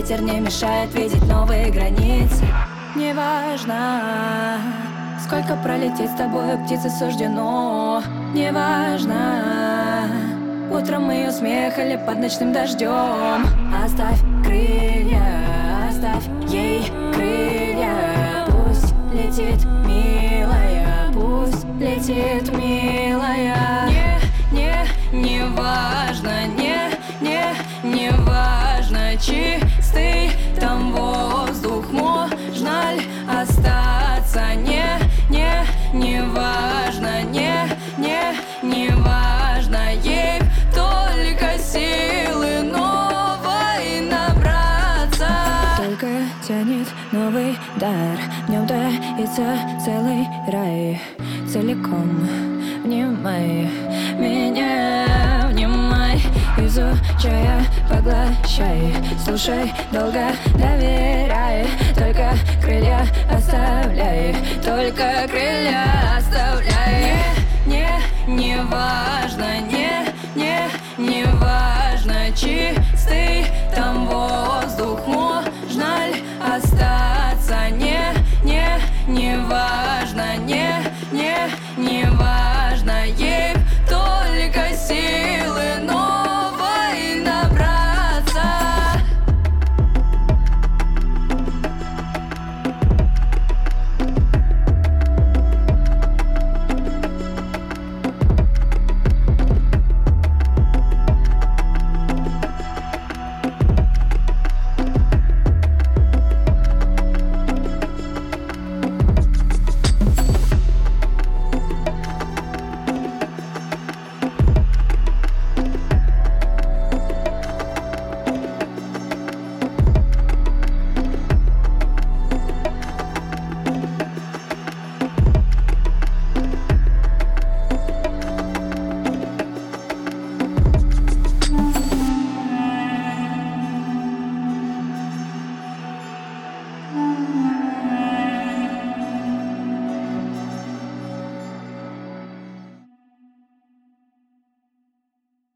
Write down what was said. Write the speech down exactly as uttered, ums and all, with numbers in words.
ветер не мешает видеть новые границы. Неважно, сколько пролететь с тобой птицы суждено. Неважно, утром ее смех или под ночным дождем. Оставь крылья, оставь ей крылья. Пусть летит, милая, пусть летит, милая. Не, не, не важно, не, не, не важно, чистый там воздух. Можно ли остаться? Не, не, не важно, не, не, не важно. Ей только силы новой набраться. Только тянет новый дар, в нем таится целый рай. Целиком внимай меня, внимай, изучая, поглощай. Слушай, долго доверяй, только крылья оставляй, только крылья оставляй. Не, не, не важно, не, не, не важно, чистый там воздух.